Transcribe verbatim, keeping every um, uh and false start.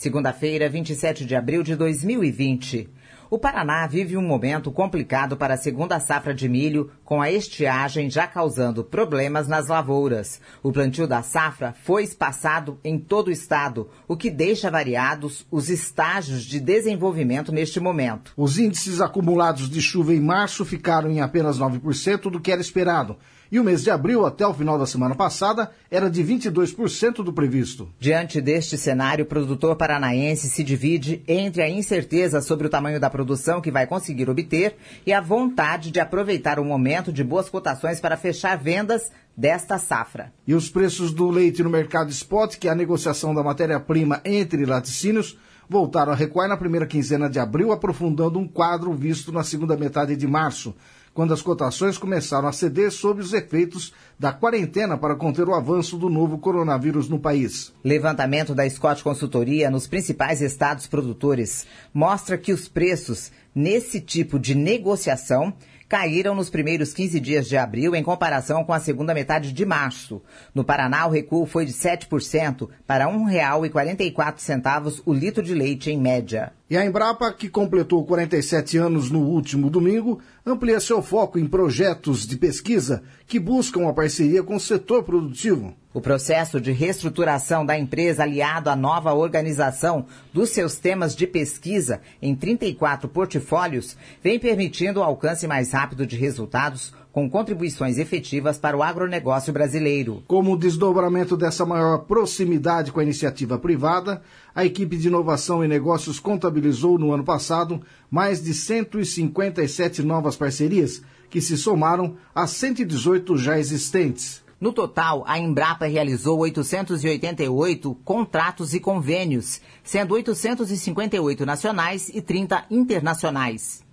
Segunda-feira, vinte e sete de abril de dois mil e vinte. O Paraná vive um momento complicado para a segunda safra de milho, com a estiagem já causando problemas nas lavouras. O plantio da safra foi espaçado em todo o estado, o que deixa variados os estágios de desenvolvimento neste momento. Os índices acumulados de chuva em março ficaram em apenas nove por cento do que era esperado. E o mês de abril, até o final da semana passada, era de vinte e dois por cento do previsto. Diante deste cenário, o produtor paranaense se divide entre a incerteza sobre o tamanho da produção que vai conseguir obter e a vontade de aproveitar o momento de boas cotações para fechar vendas desta safra. E os preços do leite no mercado spot, que é a negociação da matéria-prima entre laticínios, voltaram a recuar na primeira quinzena de abril, aprofundando um quadro visto na segunda metade de março, quando as cotações começaram a ceder sob os efeitos da quarentena para conter o avanço do novo coronavírus no país. Levantamento da Scott Consultoria nos principais estados produtores mostra que os preços nesse tipo de negociação caíram nos primeiros quinze dias de abril em comparação com a segunda metade de março. No Paraná, o recuo foi de sete por cento para um real e quarenta e quatro centavos o litro de leite em média. E a Embrapa, que completou quarenta e sete anos no último domingo, amplia seu foco em projetos de pesquisa que buscam a parceria com o setor produtivo. O processo de reestruturação da empresa, aliado à nova organização dos seus temas de pesquisa em trinta e quatro portfólios, vem permitindo o alcance mais rápido de resultados com contribuições efetivas para o agronegócio brasileiro. Como desdobramento dessa maior proximidade com a iniciativa privada, a equipe de inovação e negócios contabilizou no ano passado mais de cento e cinquenta e sete novas parcerias, que se somaram às cento e dezoito já existentes. No total, a Embrapa realizou oitocentos e oitenta e oito contratos e convênios, sendo oitocentos e cinquenta e oito nacionais e trinta internacionais.